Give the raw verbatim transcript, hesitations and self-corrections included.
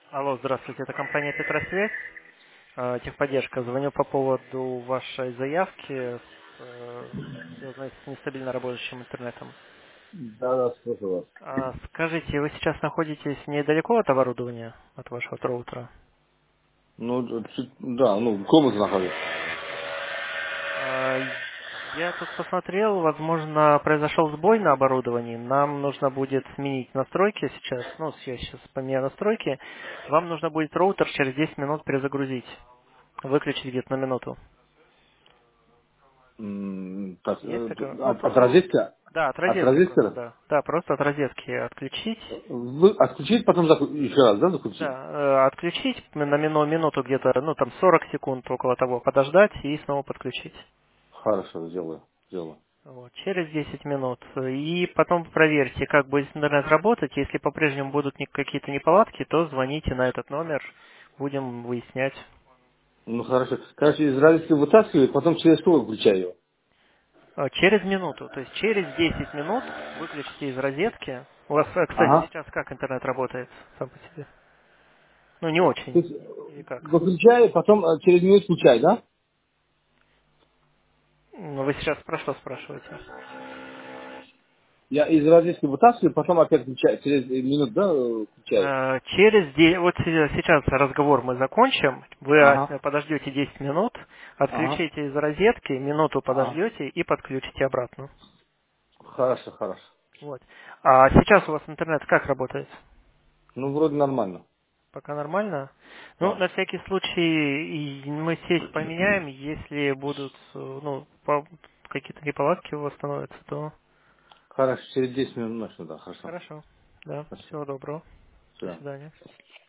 Алло, здравствуйте, это компания Петросвязь, э, техподдержка. Звоню по поводу вашей заявки, с, э, связанной с нестабильно работающим интернетом. Да, да, слушаю вас. А, скажите, вы сейчас находитесь недалеко от оборудования, от вашего роутера? Ну, чуть- да, ну, комната нахожусь. А, я тут посмотрел, возможно, произошел сбой на оборудовании. Нам нужно будет сменить настройки сейчас. Ну, я сейчас поменяю настройки. Вам нужно будет роутер через десять минут перезагрузить. Выключить где-то на минуту. М, так, Есть э, такое? Ну, от, про- от ну, розетки, да, от от розетки просто, розетки да. Да, просто от розетки отключить. вы отключить, потом заку- еще раз, да, Да, закрутить? э, отключить на мину- минуту где-то, ну, там сорок секунд около того, подождать и снова подключить. Хорошо, сделаю, сделаю. Вот, через десять минут. И потом проверьте, как будет интернет работать. Если по-прежнему будут ни- какие-то неполадки, то звоните на этот номер, будем выяснять. Ну, хорошо. Короче, из розетки вытаскиваю, потом через что выключаю его? Э, Через минуту, то есть через десять минут выключите из розетки. У вас, э, кстати, Ага. сейчас как интернет работает сам по себе? Ну, не То очень. есть, э, Или как? выключаю, потом э, через минуту включаю, да? Ну, вы сейчас про что спрашиваете? Я из розетки вытаскиваю, потом опять включаю, через минуту, да, э, включаю? Э, Через де- вот се- сейчас разговор мы закончим, вы Ага, э, подождете десять минут, ага, отключите из розетки, минуту ага. подождете и подключите обратно. Хорошо, хорошо. Вот. А сейчас у вас интернет как работает? Ну, вроде нормально. Пока нормально? Ну, Да. на всякий случай и мы сеть поменяем, если будут э, ну, по- какие-то неполадки восстановятся, то Хорошо, через десять минут начну, да, хорошо. хорошо. Да, Спасибо. всего доброго. До Все. свидания.